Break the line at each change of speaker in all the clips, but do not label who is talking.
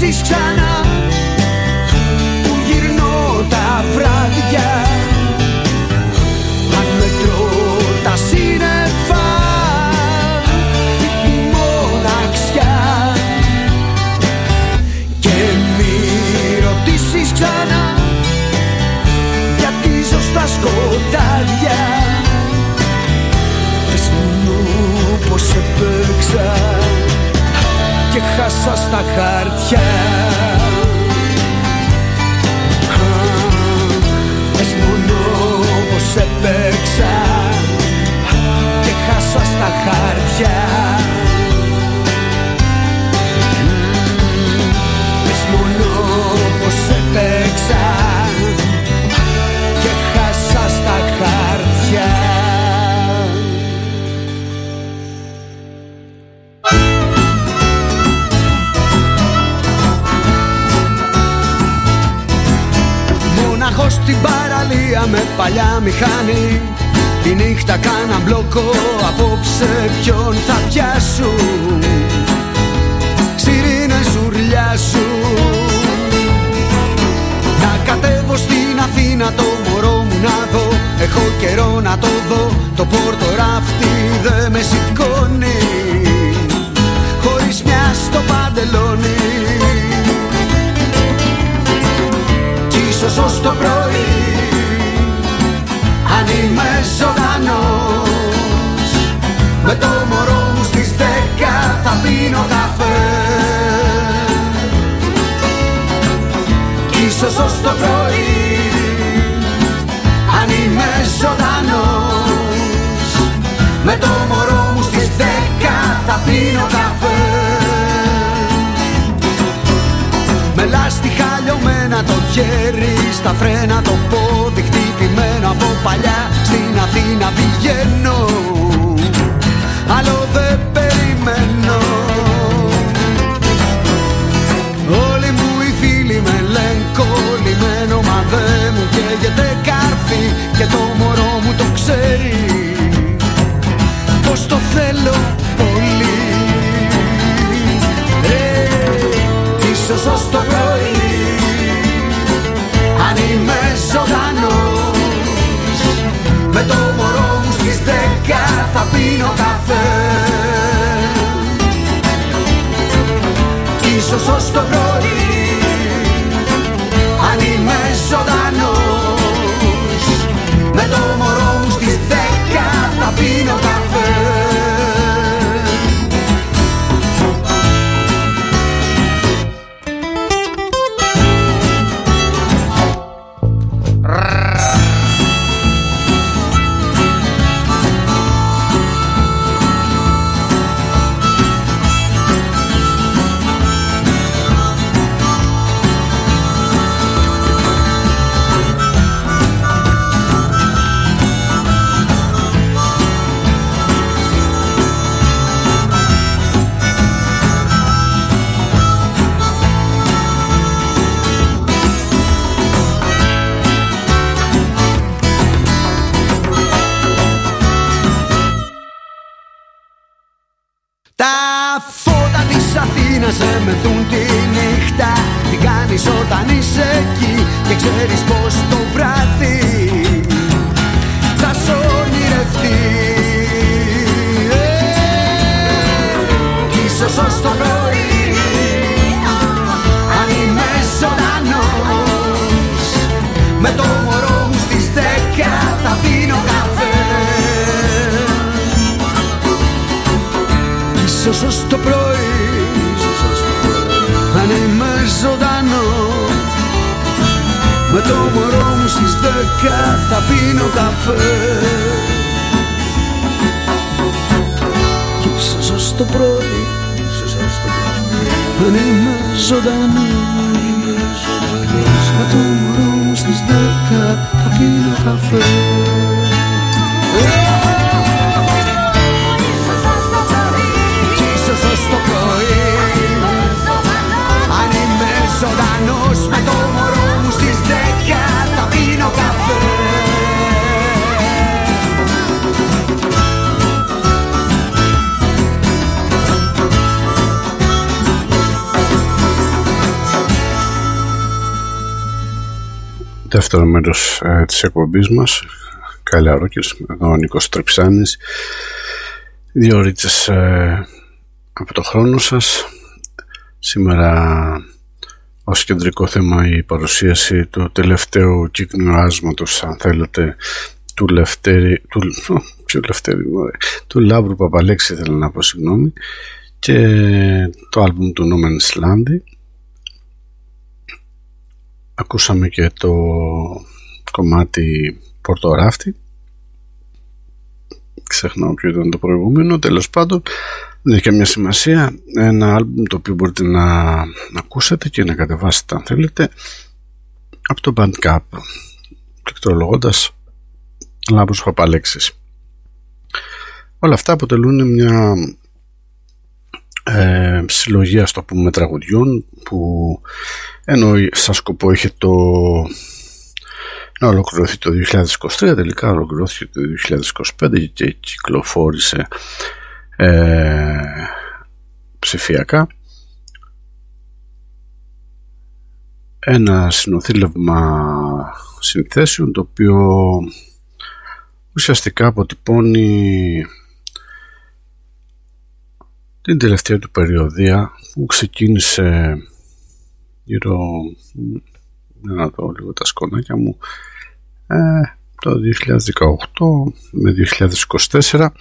ρωτήσεις ξανά που γυρνώ τα βράδια, αν μετρώ τα σύννεφα η μοναξιά. Και μη ρωτήσεις ξανά γιατί ζω στα σκοτάδια. Πες μου πως έπαιξα και χάσα στα χαρτιά. Πες μόνο πως έπαιξα και χάσα στα χαρτιά. Πες μόνο πως έπαιξα και χάσα στα χαρτιά. Μοναχός στην παραλία με παλιά μηχανή, τη νύχτα κάνα μπλόκο, απόψε ποιον θα πιάσουν. Σιρήνες ουρλιάζουν. Να κατέβω στην Αθήνα το μωρό μου να δω, έχω καιρό να το δω, το πόρτο ράφτη δε με σηκώνει, χωρίς μια στο παντελόνι. Κι ίσως ως το πρωί, αν είμαι ζωντανός, με το μωρό μου στις 10 θα πίνω καφέ. Κι ίσως ως το πρωί, αν είμαι ζωντανός, με το μωρό μου στις 10 θα πίνω καφέ. Με λάστιχα λιωμένα το χέρι, στα φρένα το πόδι χτυπημένο από παλιά, στην Αθήνα πηγαίνω, άλλο δεν περιμένω. Όλοι μου οι φίλοι με λένε κολλημένο, μα δεν μου καίγεται καρφί και το μωρό μου το ξέρει πως το θέλω πολύ. Ίσως ως το πρωί, αν είμαι ζωντανός, με το μωρό μου στις 10 θα πίνω καφέ. Ίσως ως το πρωί, αν είμαι ζωντανός, με το μωρό μου στις 10 θα πίνω καφέ. Σε μεθούν τη νύχτα, τι κάνεις όταν είσαι εκεί και ξέρεις πως το βράδυ θα σ' ονειρευτεί. Ίσως ως το πρωί, αν είμαι ζωντανός, με το μωρό μου στις 10 θα πίνω καφέ. Ίσως ως το πρωί, αν είμαι ζωντανός, με το μωρό μου στις 10 θα πίνω καφέ. Κι ίσως ως το πρωί, αν είμαι ζωντανός, με το μωρό μου στις 10 θα πίνω καφέ. Κι ίσως ως το πρωί, αν είμαι ζωντανός, με το μωρό μου στις 10 θα πίνω καφέ.
δεύτερο μέρος της εκπομπής μας. Καλή Ρόκερς, εδώ ο Νίκος Τρεψάνης. 2 ώρες από το χρόνο σας. Σήμερα ως κεντρικό θέμα η παρουσίαση του τελευταίου κύκνου άσματος, αν θέλετε, του Λάμπρου Παπαλέξη, θέλω να πω, συγγνώμη, και το άλμπουμ του No Man's Land. Ακούσαμε και το κομμάτι Πορτοράφτη. Ξεχνάω ποιο ήταν το προηγούμενο. Τέλος πάντων, δεν έχει καμία σημασία. Ένα άλμπουμ το οποίο μπορείτε να ακούσετε και να κατεβάσετε, αν θέλετε, από το Bandcamp, πληκτρολογώντας Λάμπρος Παπαλέξης. Όλα αυτά αποτελούν μια συλλογή, ας το πούμε, τραγουδιών που ενώ σαν σκοπό είχε να ολοκληρωθεί το 2023, τελικά ολοκληρώθηκε το 2025 και κυκλοφόρησε ψηφιακά. Ένα συνοθήλευμα συνθέσεων το οποίο ουσιαστικά αποτυπώνει την τελευταία του περιοδία που ξεκίνησε γύρω, να δω λίγο τα σκονάκια μου, το 2018 με 2024.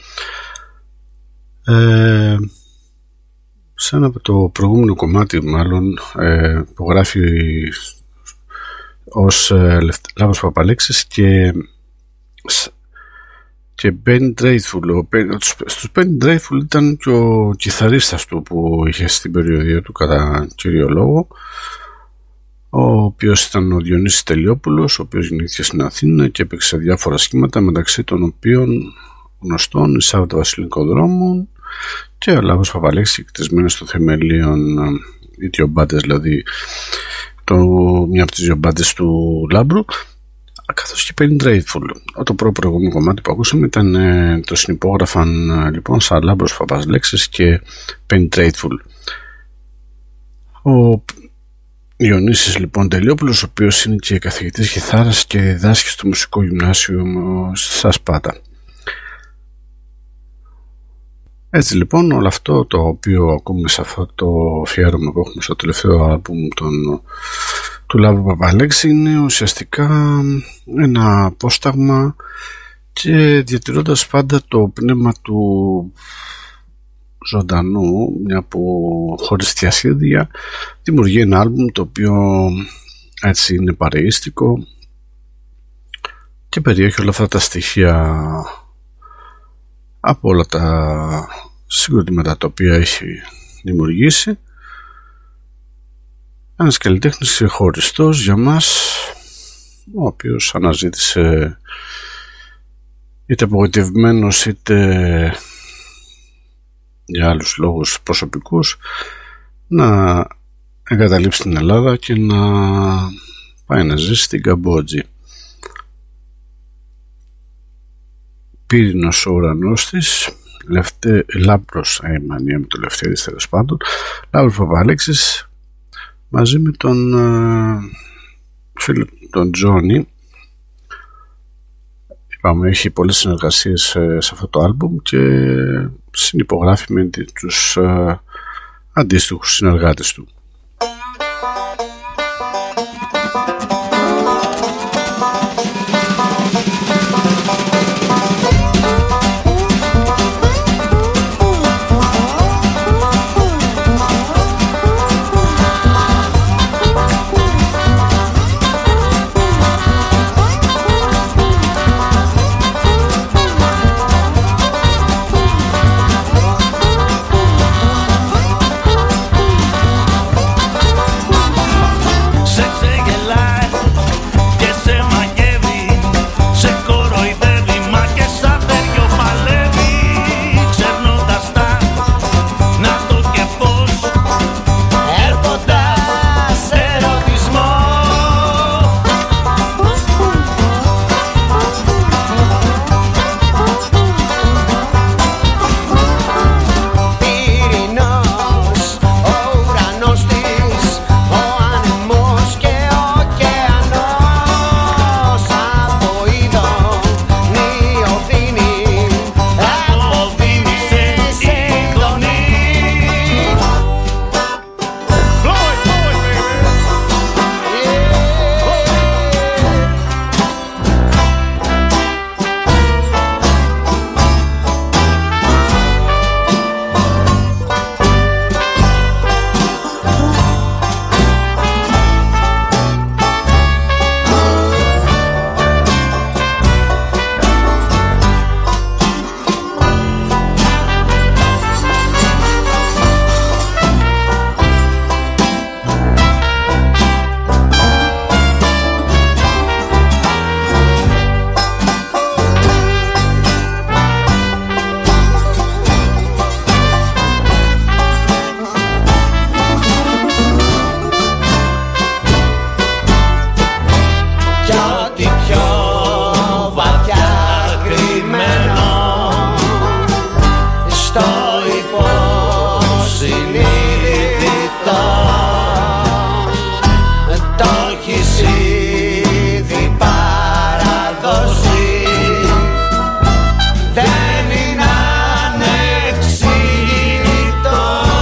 Σαν από το προηγούμενο κομμάτι, μάλλον, που γράφει ως Λάμπρος Παπαλέξης και Ben Dreadful. Στους Ben Dreadful ήταν και ο κιθαρίστας του που είχε στην περιοδία του κατά κύριο λόγο, ο οποίος ήταν ο Διονύσης Τελειόπουλος, ο οποίος γεννήθηκε στην Αθήνα και έπαιξε διάφορα σχήματα, μεταξύ των οποίων γνωστών η Σάββατα Βασιλικών Δρόμων και ο Λάμπρος Παπαλέξης, εκτισμένος των θεμελίων, οι δύο μπάντες, δηλαδή μια από τις δύο μπάντες του Λάμπρου, καθώς και Penny Dreadful. Το προηγούμενο κομμάτι που ακούσαμε ήταν το συνυπόγραφαν λοιπόν σαν Λάμπρος Παπαλέξης και Penny Dreadful. Ο Διονύσης λοιπόν Τελειόπουλος, ο οποίος είναι και καθηγητής κιθάρας και διδάσκει στο Μουσικό Γυμνάσιο στα Σπάτα. Έτσι λοιπόν, όλο αυτό το οποίο ακούμε σε αυτό το αφιέρωμα που έχουμε στο τελευταίο άλμπουμ του Λάμπρου Παπαλέξη είναι ουσιαστικά ένα απόσταγμα και διατηρώντας πάντα το πνεύμα του ζωντανού, μια που χωρίς διασχέδια δημιουργεί ένα άλμπουμ το οποίο έτσι είναι παρεΐστικο και περιέχει όλα αυτά τα στοιχεία από όλα τα συγκροτήματα τα οποία έχει δημιουργήσει. Ένας καλλιτέχνης ξεχωριστός για μας, ο οποίος αναζήτησε, είτε απογοητευμένος είτε για άλλους λόγους προσωπικούς, να εγκαταλείψει την Ελλάδα και να πάει να ζήσει στην Καμπότζη. Πύρινος ο ουρανός της, Λάμπρος, μανία με το Λευτέρης, τέλος πάντων, Λάμπρος Παπαλέξης, μαζί με τον φίλο τον Τζόνι. Είπαμε, έχει πολλές συνεργασίες σε αυτό το άλμπουμ και συνυπογράφει με τους αντίστοιχους συνεργάτες του.
έχεις ήδη παραδώσει. Δεν είναι ανεξήγητο.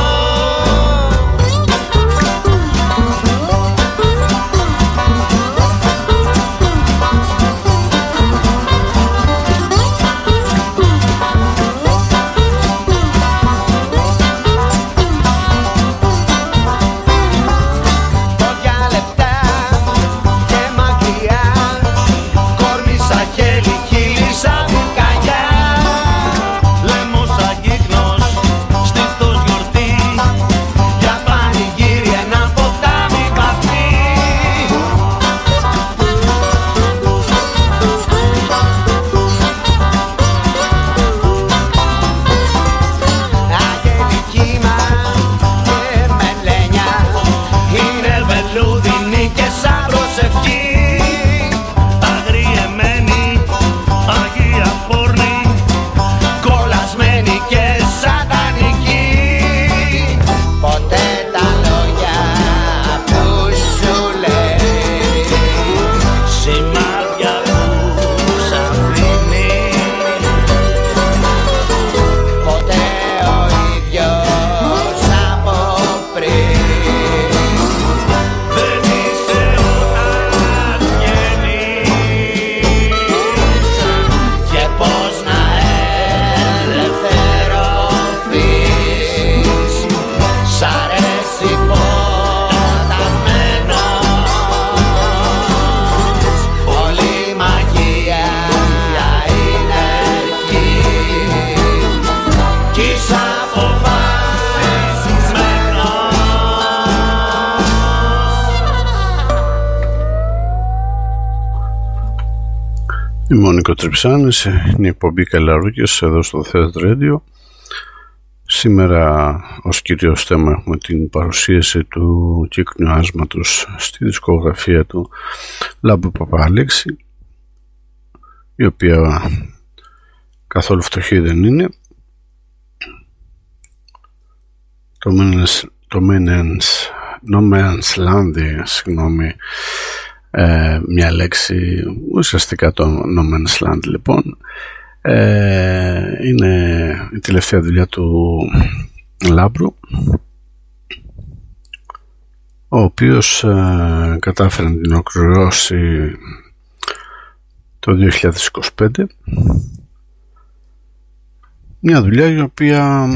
Είμαι ο Νίκο Τριψάνης, είναι η εκπομπή Καλαρούκες εδώ στο Third Radio. Σήμερα ως κυρίως θέμα έχουμε την παρουσίαση του κύκνου άσματος στη δισκογραφία του Λάμπρου Παπαλέξη, η οποία καθόλου φτωχή δεν είναι. Το No Man's Land, μια λέξη, ουσιαστικά το No Man's Land λοιπόν, είναι η τελευταία δουλειά του Λάμπρου, ο οποίος κατάφερε να την ολοκληρώσει το 2025, μια δουλειά η οποία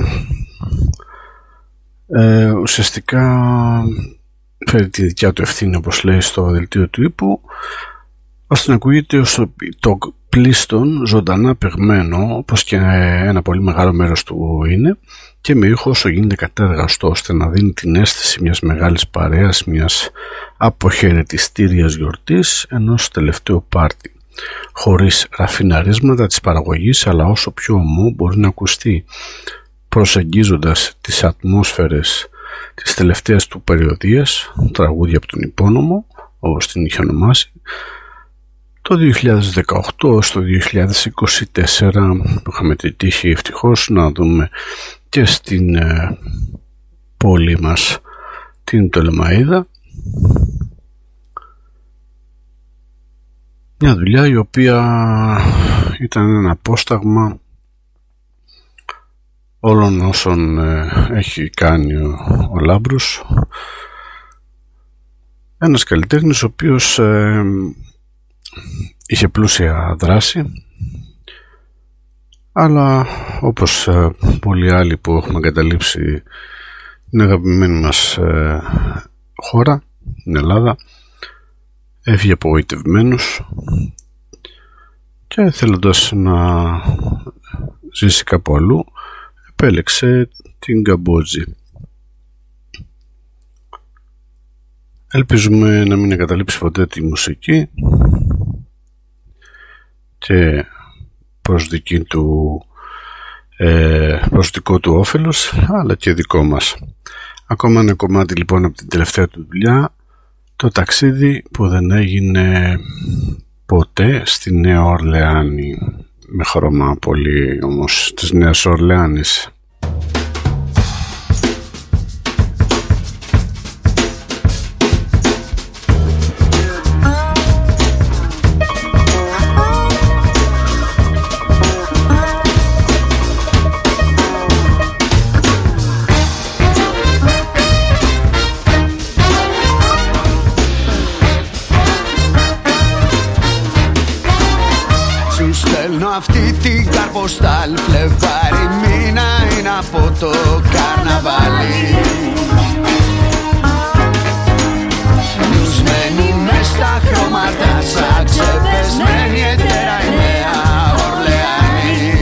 ουσιαστικά φέρει τη δικιά του ευθύνη, όπως λέει στο δελτίο του ύπου, ώστε να ακούγεται ως το πλήστον ζωντανά παιγμένο, όπως και ένα πολύ μεγάλο μέρος του είναι, και με ήχο όσο γίνεται κατέργαστο, ώστε να δίνει την αίσθηση μιας μεγάλης παρέας, μιας αποχαιρετιστήριας γιορτής, ενός τελευταίου πάρτι, χωρίς ραφιναρίσματα της παραγωγής, αλλά όσο πιο ομό μπορεί να ακουστεί, προσεγγίζοντας τις ατμόσφαιρες της τελευταίας του περιοδίας, τραγούδια από τον Υπόνομο, όπως την είχε ονομάσει, το 2018 στο 2024, που είχαμε την τύχη ευτυχώς να δούμε και στην πόλη μας την Πτολεμαΐδα. Μια δουλειά η οποία ήταν ένα απόσταγμα όλων όσων έχει κάνει ο Λάμπρος, ένας καλλιτέχνης ο οποίος είχε πλούσια δράση, αλλά όπως πολλοί άλλοι που έχουμε εγκαταλείψει την αγαπημένη μας χώρα, την Ελλάδα, έφυγε απογοητευμένος και θέλοντας να ζήσει κάπου αλλού επέλεξε την Καμπότζη. Ελπίζουμε να μην εγκαταλείψει ποτέ τη μουσική και προς δικό του όφελος, αλλά και δικό μας. Ακόμα ένα κομμάτι λοιπόν από την τελευταία του δουλειά, το ταξίδι που δεν έγινε ποτέ στη Νέα Ορλεάνη, με χρώμα πολύ όμως της Νέας Ορλεάνης.
αυτή την καρποστάλ. Φλεβάρι μήνα είναι από το καρναβάλι. Λουσμένη μες στα χρώματα, σαν ξεπεσμένη ετέρα η Νέα Ορλεάνη.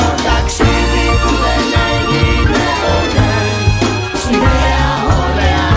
Στη Νέα Ορλεάνη.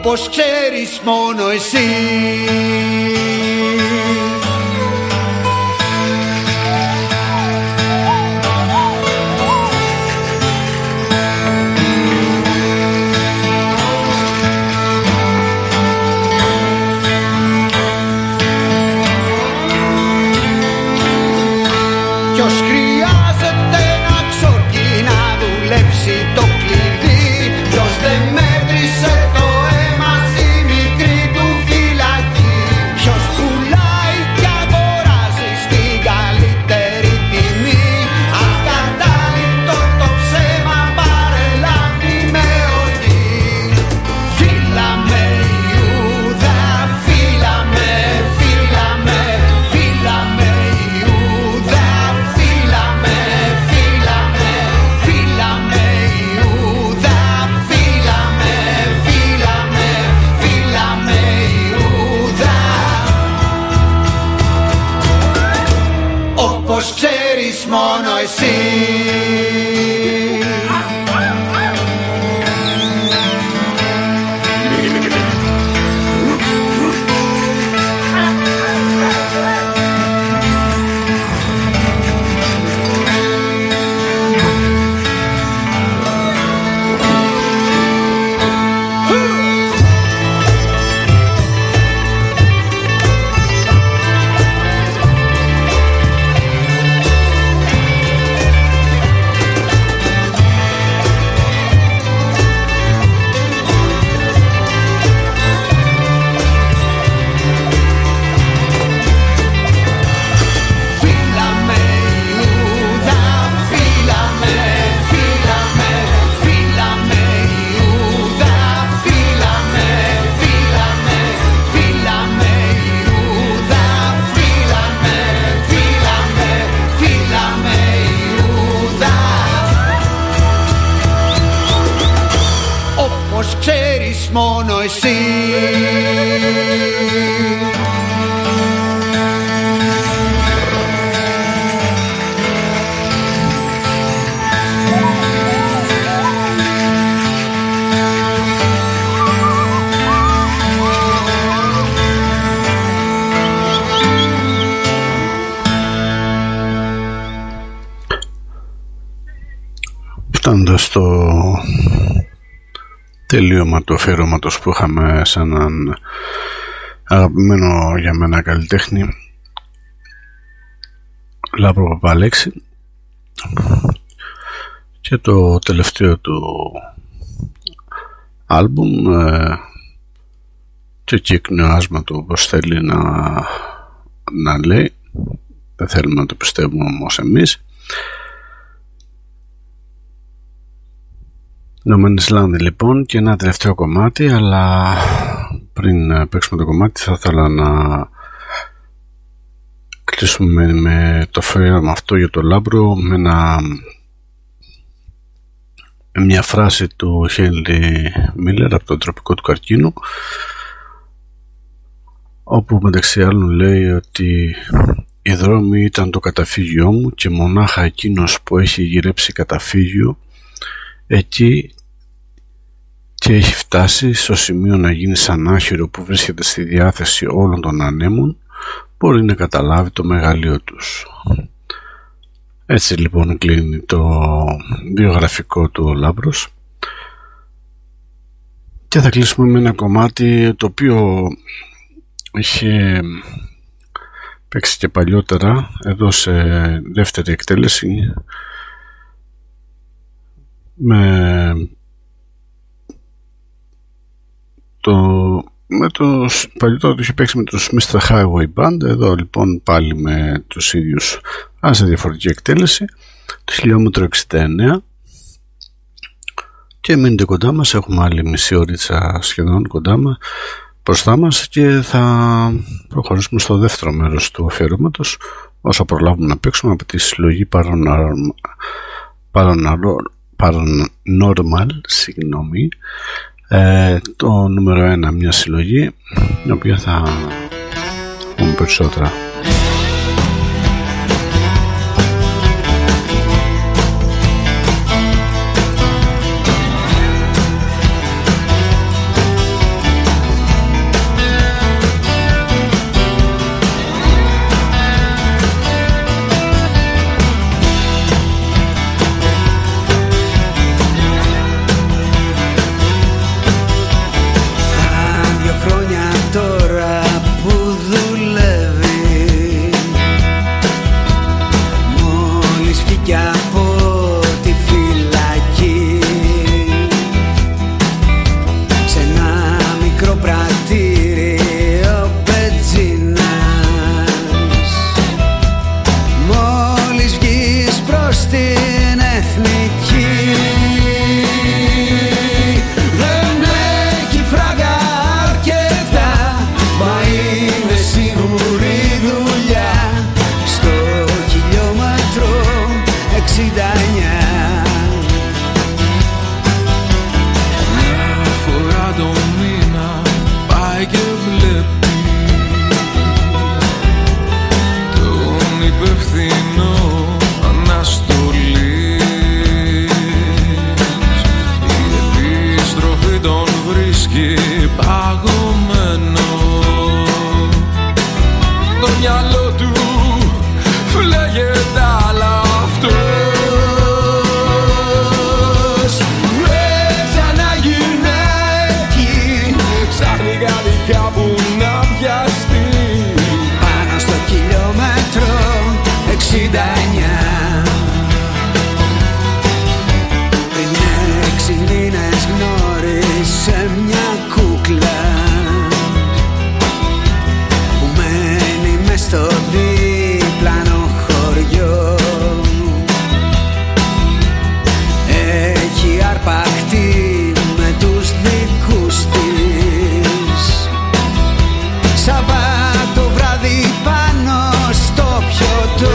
όπως ξέρεις μόνο εσύ. Ποιος χρειάζεται να ξορκεί να δουλέψει το κλειδί, ποιος δεν μέτρησε το αίμα στη μικρή του φυλακή, ποιος πουλάει κι αγοράζει στην καλύτερη τιμή, ακατάληπτο το ψέμα παρελάβει με οργή. Φίλα με Ιούδα, φίλα με, φίλα με, φίλα με Ιούδα, φίλα με, φίλα με, φίλα με Ιούδα, φίλα με, φίλα με, φίλα με Ιούδα, όπως ξέρεις μόνο εσύ. Όπως ξέρεις μόνο εσύ.
Φτάνοντας στο τελείωμα του αφιερώματος που είχαμε σε έναν αγαπημένο για μένα καλλιτέχνη, Λάμπρο Παπαλέξη, και το τελευταίο του άλμπουμ και κύκνιο άσμα του, όπως θέλει να λέει, δεν θέλουμε να το πιστεύουμε όμως εμείς. Ηνωμένη Ισλάνδη λοιπόν, και ένα τελευταίο κομμάτι, αλλά πριν παίξουμε το κομμάτι θα ήθελα να κλείσουμε με το αφιέρωμα αυτό για το Λάμπρο με μια φράση του Χένρι Μίλλερ από το Τροπικό του Καρκίνο, όπου μεταξύ άλλων λέει ότι οι δρόμοι ήταν το καταφύγιό μου και μονάχα εκείνος που έχει γυρέψει καταφύγιο εκεί και έχει φτάσει στο σημείο να γίνει σαν άχυρο που βρίσκεται στη διάθεση όλων των ανέμων μπορεί να καταλάβει το μεγαλείο τους. Έτσι λοιπόν κλείνει το βιογραφικό του Λάμπρος, και θα κλείσουμε με ένα κομμάτι το οποίο είχε παίξει και παλιότερα εδώ σε δεύτερη εκτέλεση με το παλιότερο το είχε παίξει με τους Mr. Highway Band. Εδώ λοιπόν πάλι με τους ίδιους, αλλά σε διαφορετική εκτέλεση, το χιλιόμετρο 69. Και μείνετε κοντά μας, έχουμε άλλη μισή ώριτσα σχεδόν μπροστά μας, και θα προχωρήσουμε στο δεύτερο μέρος του αφιερώματος, όσο προλάβουμε να παίξουμε από τη συλλογή Paranormal, συγγνώμη, το νούμερο 1, μια συλλογή, η οποία θα πούμε περισσότερα.
μυαλό του φλέγεται άλλα αυτός. Ξαναγυρνάει εκεί, ψάχνει κάτι κάπου να πιαστεί.
Πάνω στο χιλιόμετρο 69. Πριν 6 μήνες γνώρισε μια κούκλα που μένει μες στο δίπλανο χωριό. Έχει αρπαχτεί με τους δικούς της. Σαββάτο βράδυ πάνω στο πιωτό.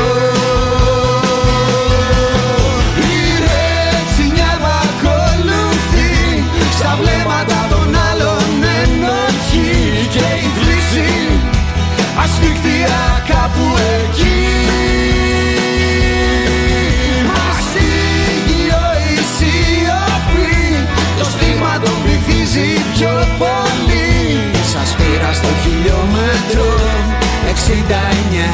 Η ρετσινιά μ' ακολουθεί, στα βλέμματα των άλλων ενοχή. Και η θλίψη ασφίχτεια κάπου εκεί. Μαστίγιο η σιωπή, το στίγμα τον πληθύζει πιο πολύ. Σας πήρα στο χιλιόμετρο 69.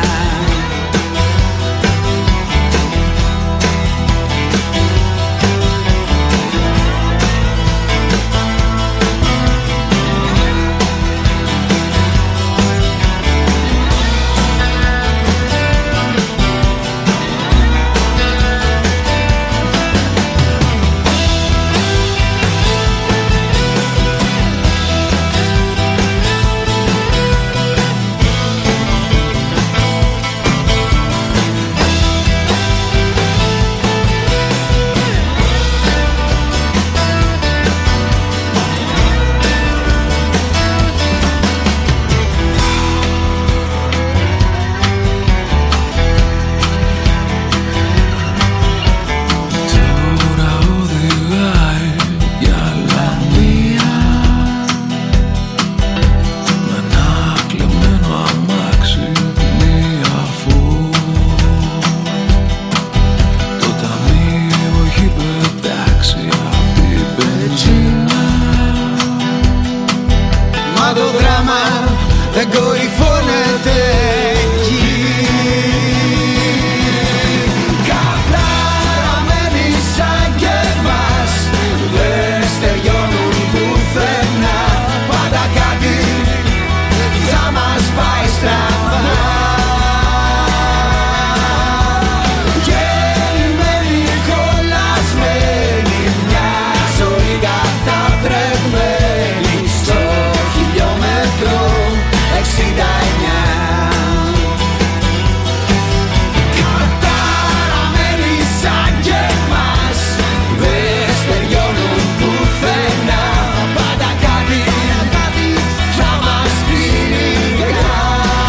Δεν κορυφώνεται εκεί. Καταραμένοι σαν και εμάς, δεν στεριώνουν πουθενά. Πάντα κάτι θα μας πάει στραβά. Γεννημένοι, κολλασμένοι, μια ζωή κατατρεγμένη στο χιλιόμετρο 69. Καταραμένοι σαν και εμάς, δεν στεριώνουν πουθενά. Πάντα κάτι θα μας κλείνει γλυκά.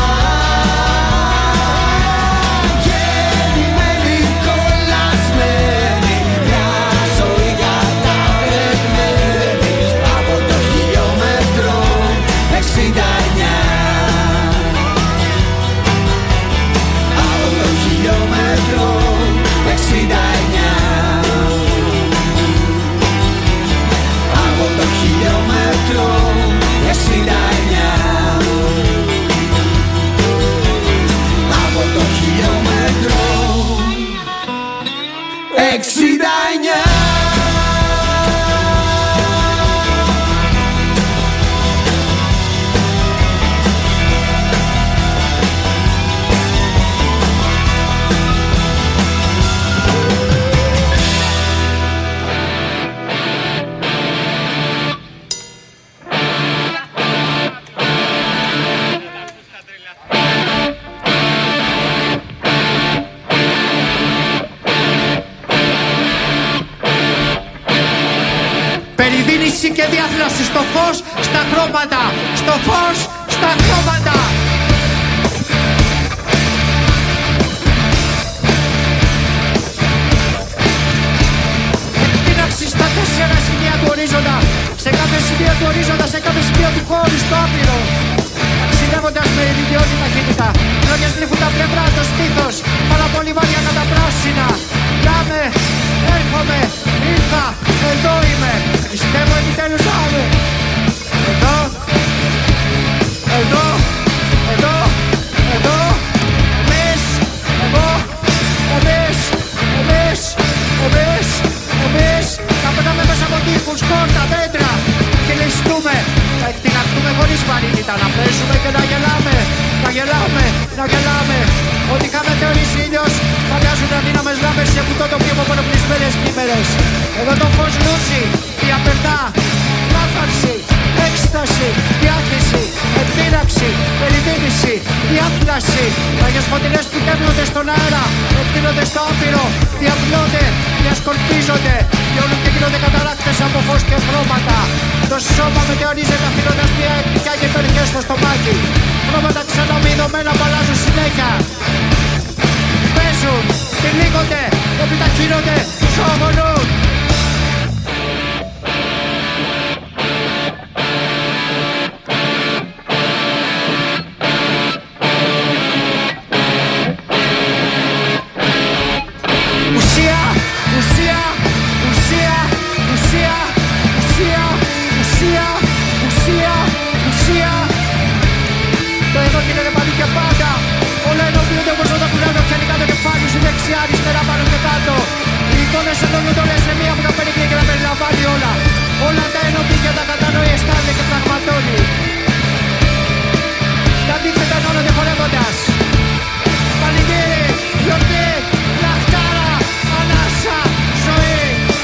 Γεννημένοι, κολλασμένοι, μια ζωή κατατρεγμένη από το χιλιόμετρο 69. Από το χιλιόμετρο 69. Από το χιλιόμετρο 69. Από το χιλιόμετρο 69.
Περιδίνηση και διάθλωση στο φως, στα χρώματα. Στο φως, στα χρώματα. Εκτείναξη στα 4 σημεία του ορίζοντα. Σε κάθε σημείο του ορίζοντα, σε κάθε σημείο του χώρου, στο άπειρο. Ταξιδεύοντας με ιδιώδη ταχύτητα. Λόγια στρίφουν τα πλευρά, το στήθος. Πάρα πολύ βάρια κατά πράσινα. Πάμε, έρχομαι, ήρθα, εδώ είμαι. Πιστεύω επιτέλους πάμε. Εδώ, εδώ, εδώ, να γελάμε. Ότι είχαμε θεωρήσει ήλιος, φαντάζουν αδύναμες λάμπες σε κουτό τοπίο από μονοπλισμένες κνήμερες. Εδώ το φως λούζει, η απερτά, λάθαρση, έκσταση, διάχυση, επίρραξη, περιδίμηση, διάθλαση. Άγιες φωτεινές που καίγονται στον αέρα, εκτείνονται στο άπειρο, διαπλώνται, διασκορπίζονται, λιώνουν και γίνονται καταράκτες από φως και χρώματα. Το σώμα μετεωρίζεται αφήνοντας μια εκπληκιά και περιοχές στο στομάχι. Χρώματα ξαναμειδωμένα που αλλάζουν συνέχεια. Παίζουν, τυλίγονται, επιταχύνονται, ζωογονούν. Αριστερά πάνω και κάτω. Οι εικόνες ενώνονται όλες σε μία που τα παίρνει και τα περιλαμβάνει όλα. Όλα τα ενωπεί και τα κατανοεί, αισθάνεται και πραγματώνει. Τα αντίθετα ενώνονται χορεύοντας. Πανηγύρι, γιορτή, λαχτάρα, ανάσα, ζωή.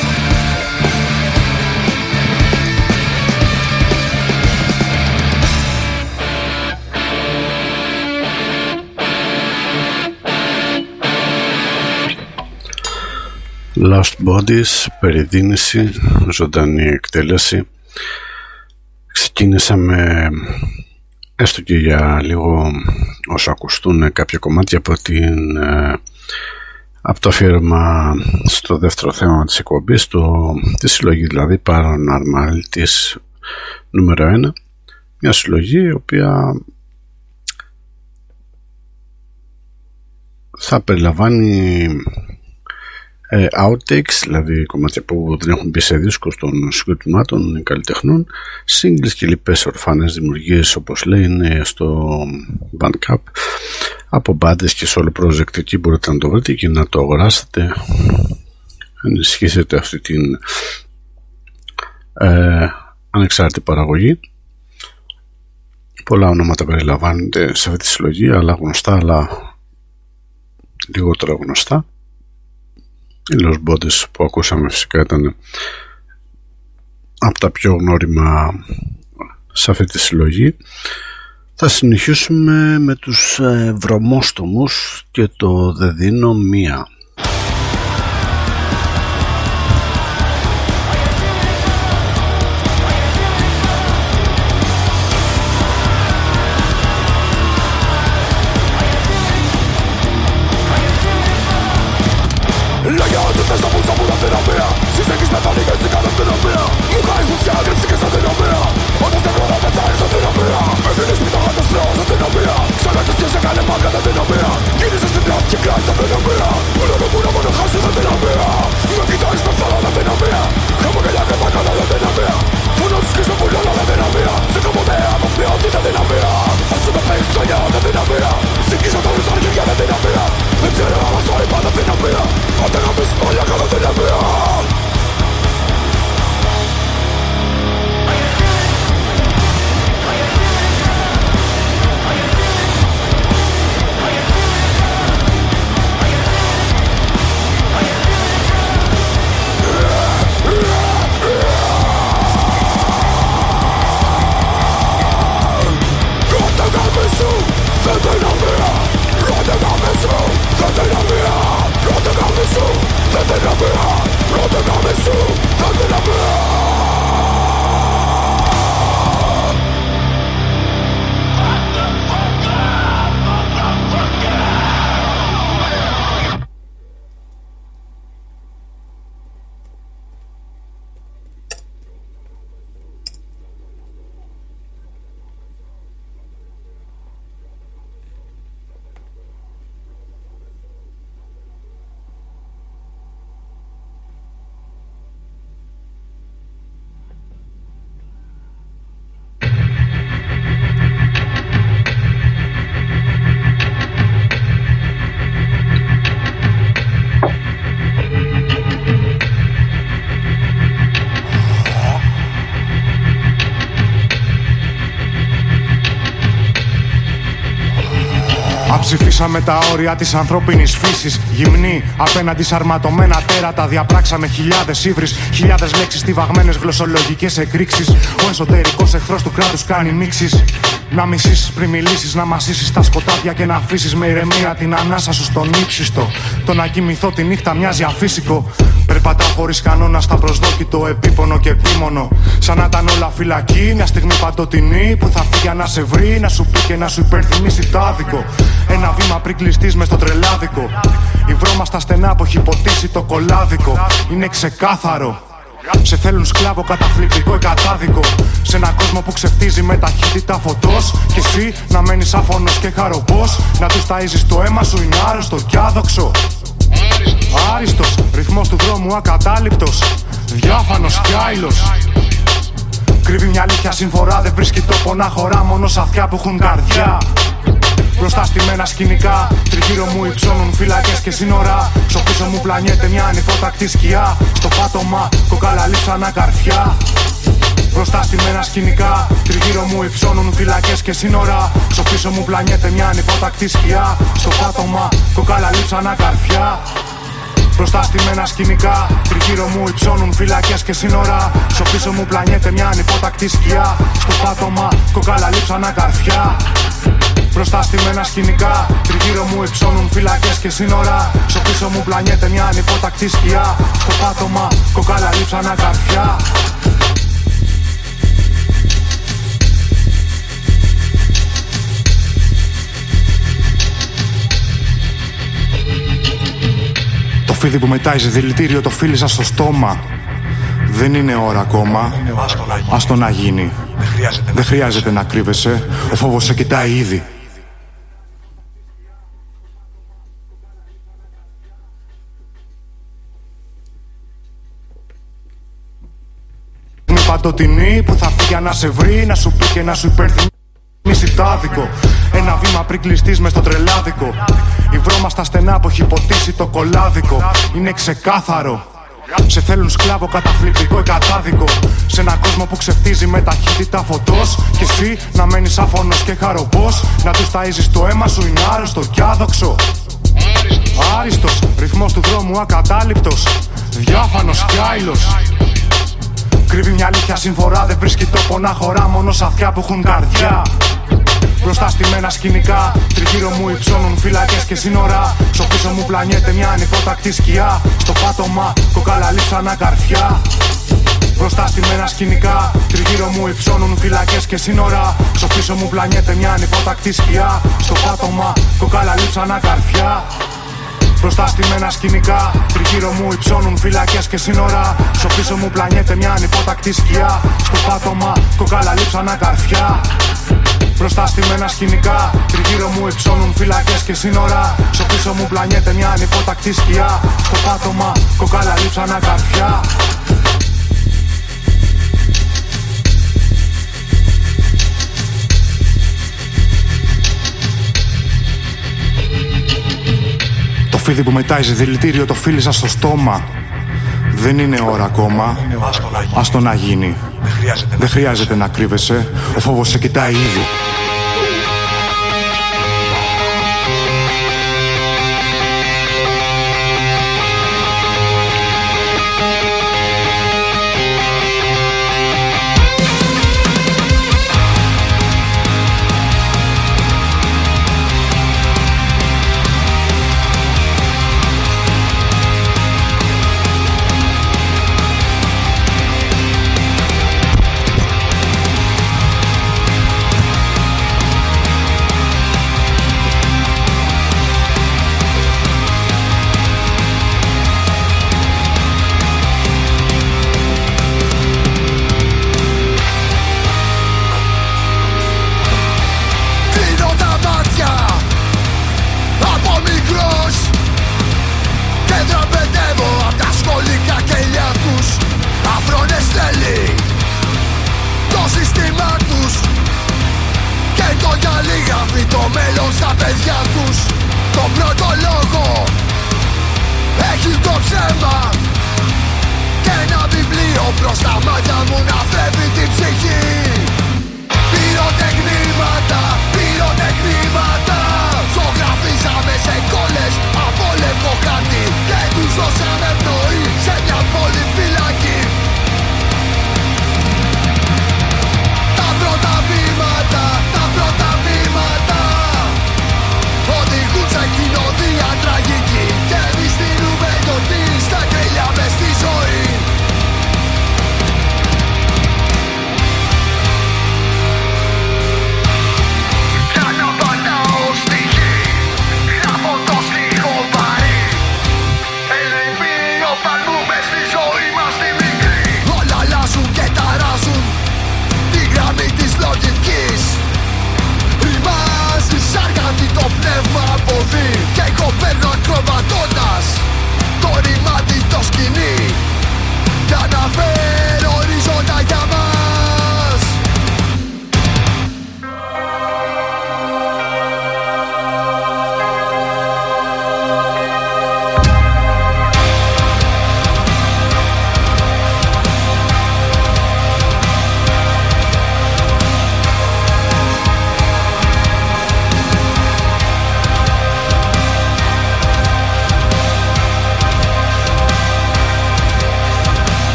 Lost Bodies, περιδίνηση, ζωντανή εκτέλεση. Ξεκίνησα με, έστω και για λίγο, όσο ακουστούν κάποια κομμάτια από το αφιέρωμα στο δεύτερο θέμα της εκπομπής, τη συλλογή δηλαδή Paranormal της νούμερο 1, μια συλλογή η οποία θα περιλαμβάνει outtakes, δηλαδή κομμάτια που δεν έχουν μπει σε δίσκο των συγκροτημάτων καλλιτεχνών, singles και λοιπές ορφανές δημιουργίες, όπως λέει, είναι στο Bandcamp από μπάντες και solo project. Εκεί μπορείτε να το βρείτε και να το αγοράσετε, ενισχύσετε αυτή την ανεξάρτητη παραγωγή. Πολλά ονόματα περιλαμβάνονται σε αυτή τη συλλογή, αλλά γνωστά, αλλά λιγότερα γνωστά. Οι Lost Bodies που ακούσαμε φυσικά ήταν από τα πιο γνώριμα σε αυτή τη συλλογή. Θα συνεχίσουμε με τους Βρωμόστομους και το «Δεν δίνω μία».
Ξανά και σε καλεμά κατά την οποία κίνησες στην τραπ και κράτησα την οποία.
Ψηφίσαμε τα όρια της ανθρώπινης φύσης. Γυμνοί απέναντι σ' αρματωμένα τέρατα. Διαπράξαμε χιλιάδες ύβρις, χιλιάδες λέξεις, τυβαγμένες γλωσσολογικές εκρήξεις. Ο εσωτερικός εχθρός του κράτους κάνει μίξεις. Να μισήσεις πριν μιλήσεις, να μασίσεις τα σκοτάδια και να αφήσεις με ηρεμία την ανάσα σου στον ύψιστο. Το να κοιμηθώ τη νύχτα μοιάζει αφύσικο. Περπατάω χωρίς κανόνα στα προσδόκητο, επίπονο και επίμονο. Σαν να ήταν όλα φυλακή, μια στιγμή παντοτινή που θα φύγει να σε βρει, να σου πει και να σου υπενθυμίσει το άδικο. Ένα βήμα πριν κλειστείς μες στο τρελάδικο. Η βρώμα στα στενά που έχει ποτίσει το κολάδικο. Είναι ξεκάθαρο. Σε θέλουν σκλάβο, καταθλιπτικό ή κατάδικο. Σε έναν κόσμο που ξεφτίζει με ταχύτητα φωτός. Κι εσύ να μένεις άφωνος και χαροπός. Να τους ταΐζεις το αίμα σου είναι άρρωστο κι άδοξο. Άριστος, ρυθμός του δρόμου ακατάληπτος. Διάφανος κι άειλος. Κρύβει μια αλήθεια συμφορά, δεν βρίσκει τόπο να χωρά. Μόνο σ' αυτιά που έχουν καρδιά. Μπροστά στημένα σκηνικά, τριγύρω μου υψώνουν φύλακες και σύνορα. Στο πίσω μου πλανιέται μια ανυπότακτη σκιά. Στο πάτωμα κοκαλαλίψανα καρφιά. Μπροστά στημένα σκηνικά, τριγύρω μου υψώνουν φύλακες και σύνορα. Στο πίσω μου πλανιέται μια ανυπότακτη σκιά. Στο πάτωμα κοκαλαλίψανα καρφιά. Μπροστά στημένα σκηνικά, τριγύρω μου υψώνουν φύλακες και σύνορα. Στο πίσω μου πλανιέται μια ανυπότακτη σκιά. Στο πάτωμα κοκαλαλίψανα καρφιά. Μπροστά στημένα σκηνικά, τριγύρω μου υψώνουν φύλακες και σύνορα. Στο πίσω μου πλανιέται μια ανυπότακτη σκιά. Στο πάτωμα κοκαλαλίψανα καρφιά. Το φίδι που μετάιζε δηλητήριο το φίλησα στο στόμα. Δεν είναι ώρα ακόμα. Ας το να γίνει. Δεν χρειάζεται να κρύβεσαι. Ο φόβος σε κοιτάει ήδη. Παντοτινή που θα φύγει να σε βρει, να σου πει και να σου υπενθυμίσει το άδικο. Ένα βήμα πριν κλειστείς μες στο τρελάδικο. Η βρώμα στα στενά που έχει ποτίσει το κολάδικο. Είναι ξεκάθαρο. Σε θέλουν σκλάβο, καταθλιπτικό ή κατάδικο. Σε έναν κόσμο που ξεφτίζει με ταχύτητα φωτός. Κι εσύ να μένεις άφωνος και χαροπός. Να τους ταΐζεις το αίμα σου είναι άρρωστο κι άδοξο. Άριστος, ρυθμός του δρόμου ακατάληπτος. Διάφανος κι άειλος. Κρύβει μια αλήθεια συμφορά, δεν βρίσκει τόπο να χωρά. Μόνο σ' αυτιά που έχουν καρδιά. Μπροστά στημένα σκηνικά, τριγύρω μου υψώνουν φύλακες και σύνορα. Στο πίσω μου πλανιέται μια ανυπότακτη σκιά. Στο πάτωμα κοκαλαλίψανα καρφιά. Μπροστά στημένα σκηνικά, τριγύρω μου υψώνουν φύλακες και σύνορα. Στο πίσω μου πλανιέται μια ανυπότακτη σκιά. Στο πάτωμα κοκαλαλίψανα καρφιά. Μπροστά στημένα σκηνικά, τριγύρω μου υψώνουν φύλακες και σύνορα. Στο πίσω μου πλανιέται μια ανυπότακτη σκιά. Στο πάτωμα κοκαλαλίψανα καρφιά. Μπροστά στημένα σκηνικά, τριγύρω μου υψώνουν φύλακες και σύνορα. Στο πίσω μου πλανιέται μια ανυπότακτη σκιά. Στο πάτωμα κοκαλαλίψανα καρφιά. Το φίδι που μετάιζε δηλητήριο το φίλησα στο στόμα. Δεν είναι ώρα ακόμα. Ας το να γίνει. Δεν χρειάζεται να κρύβεσαι. Ο φόβος σε κοιτάει ήδη.
Πυροτεχνήματα, πυροτεχνήματα. Ζωγραφή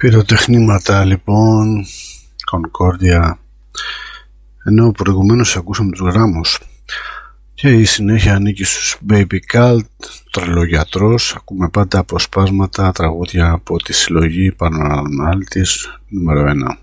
Πυροτεχνήματα λοιπόν, Concordia, ενώ προηγουμένως ακούσαμε τους Γράμμους και η συνέχεια ανήκει στους Baby Cult, Τρελογιατρός. Ακούμε πάντα αποσπάσματα τραγούδια από τη συλλογή Paranormalities νούμερο 1.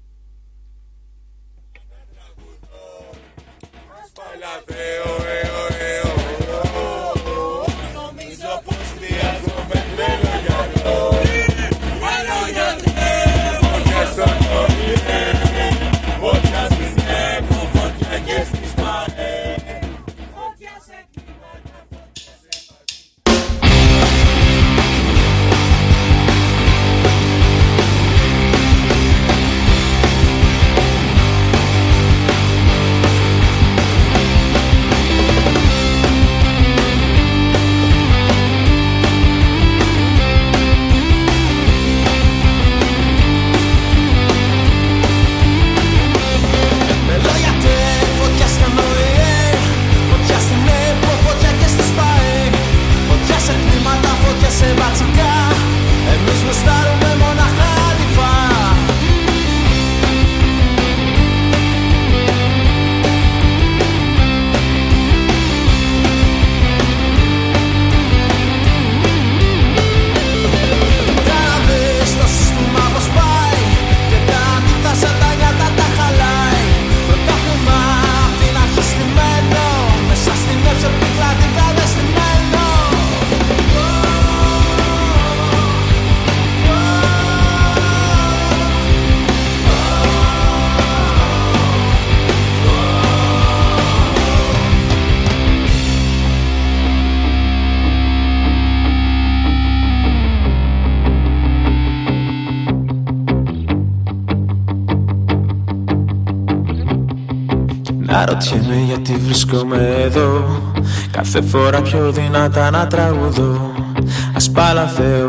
Ρωτιέμαι γιατί βρίσκομαι εδώ, κάθε φορά πιο δυνατά να τραγουδώ. Ας παλαφέω,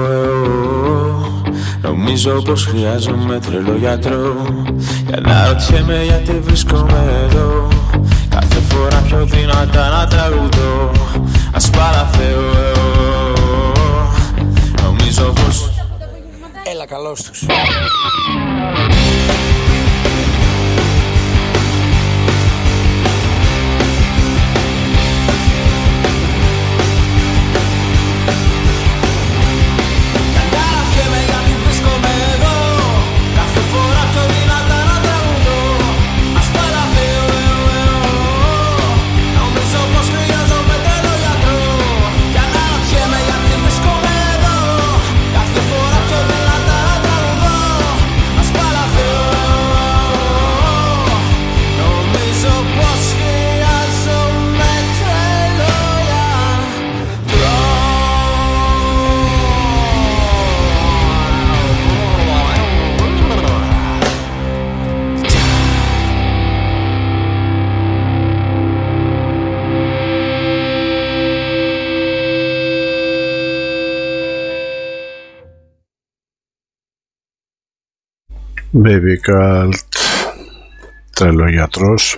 νομίζω πως χρειάζομαι τρελό γιατρό. Για να ρωτιέμαι γιατί βρίσκομαι εδώ, κάθε φορά πιο δυνατά να τραγουδώ. Ας παλαφέω, νομίζω πως...
Έλα καλώς τους.
Baby Cult, Τρελογιατρός.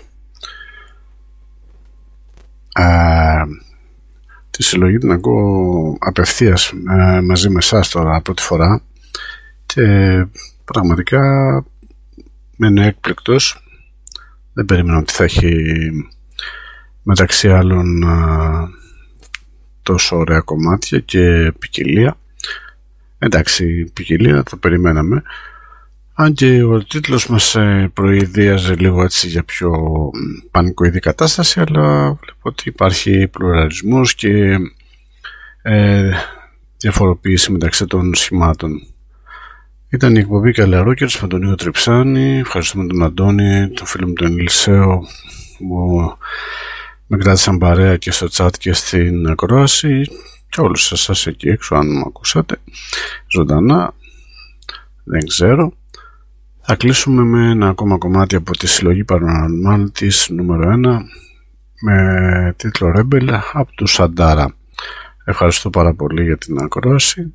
Τη συλλογή την ακούω απευθείας μαζί με εσάς τώρα πρώτη φορά και πραγματικά με είναι έκπληκτος. Δεν περίμενα ότι θα έχει μεταξύ άλλων τόσο ωραία κομμάτια και ποικιλία. Εντάξει, ποικιλία το περιμέναμε, αν και ο τίτλος μας προειδίαζε λίγο έτσι για πιο πανικοειδή κατάσταση, αλλά βλέπω ότι υπάρχει πλουραλισμός και διαφοροποίηση μεταξύ των σχημάτων. Ήταν η εκπομπή Καλερόκερς με τον Νίκο Τριψάνη. Ευχαριστούμε τον Αντώνη, τον φίλο μου τον Ελισέο που με κράτησαν παρέα και στο chat και στην ακρόαση, και όλους εσάς εκεί έξω αν με ακούσατε ζωντανά, δεν ξέρω. Θα κλείσουμε με ένα ακόμα κομμάτι από τη συλλογή Paranormalities νούμερο 1 με τίτλο Rebel από του Σαντάρα. Ευχαριστώ πάρα πολύ για την ακρόαση.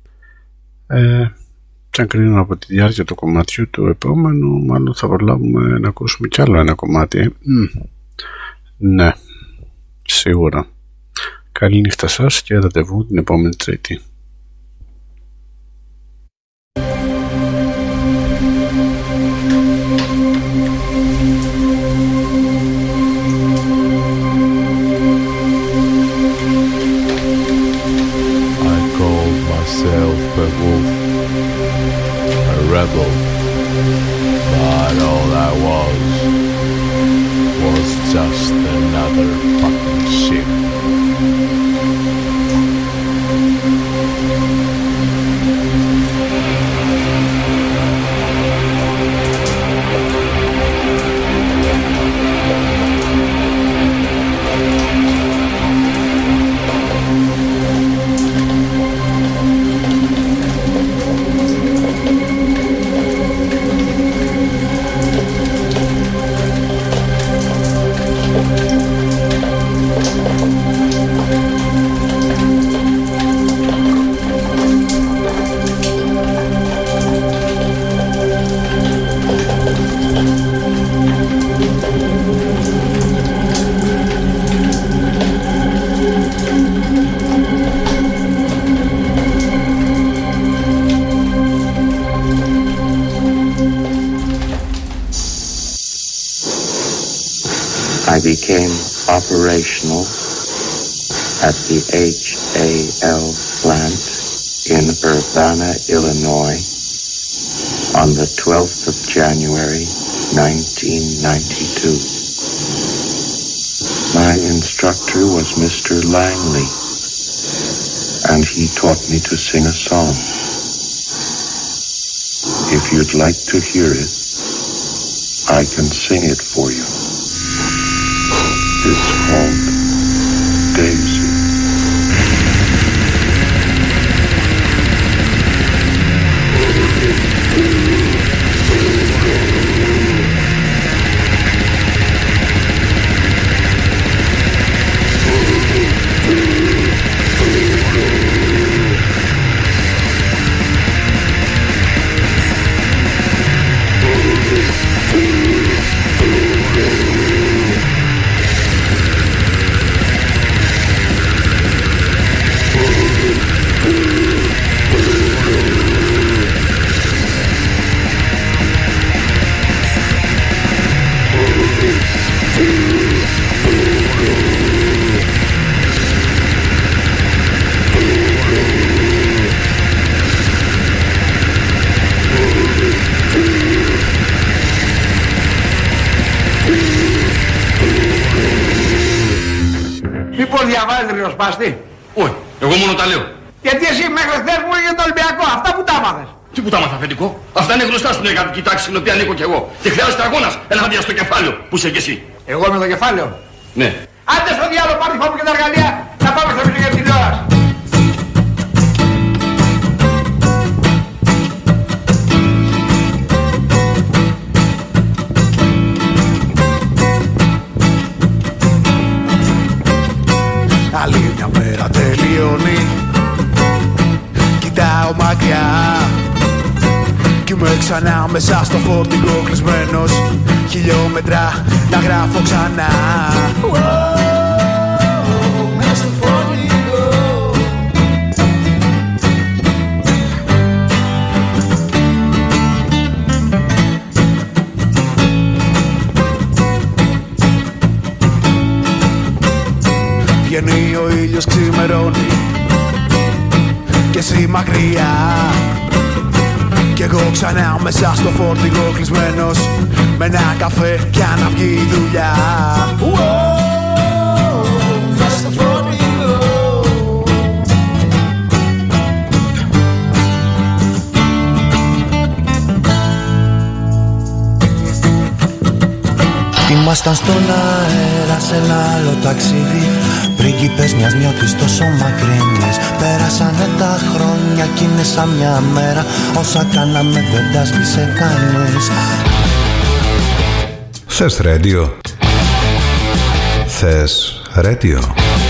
Και αν κρίνω από τη διάρκεια του κομματιού του επόμενου, μάλλον θα προλάβουμε να ακούσουμε κι άλλο ένα κομμάτι. Ναι, σίγουρα. Καλή νύχτα σας και ραντεβού την επόμενη Τρίτη.
just another fucking ship.
I became operational at the HAL plant in Urbana, Illinois on the 12th of January, 1992. My instructor was Mr. Langley, and he taught me to sing a song. If you'd like to hear it, I can sing it for you. It's called Daisy.
Μήπως διαβάζεις ριζοσπάστη?
Όχι, εγώ μόνο τα λέω.
Γιατί εσύ μέχρι χθες μου για το Ολυμπιακό, αυτά που τα έμαθες.
Τι που τα έμαθα, αφεντικό? Αυτά είναι γνωστά στην εργατική τάξη στην οποία ανήκω κι εγώ. Και χρειάζεται αγώνας ενάντια στο κεφάλαιο που είσαι κι εσύ.
Εγώ με το κεφάλαιο?
Ναι.
Άντε στο διάλογο, πάρ' τη φόβο και τα εργαλεία, να πάμε στο video για την τηλεόραση.
Άλλη μια μέρα τελειώνει, κοιτάω μακριά κι είμαι ξανά μέσα στο φορτηγό κλεισμένος. Χιλιόμετρα να γράφω ξανά. Μέσα στο φορτηγό. Βγαίνει ο ήλιος, ξημερώνει κι εσύ μακριά κι εγώ ξανά μέσα στο φορτηγό κλεισμένος με ένα καφέ για να βγει η δουλειά. Μέσα στο φορτηγό.
Ήμασταν στον αέρα σε ένα άλλο ταξίδι, πρίγκιπες μιας νιώτης τόσο μακρινής. Πέρασανε τα χρόνια κι είναι σαν μια μέρα, όσα κάναμε δεν τα σβήσε κανείς.
Θες ρέντιο? Θες ρέντιο?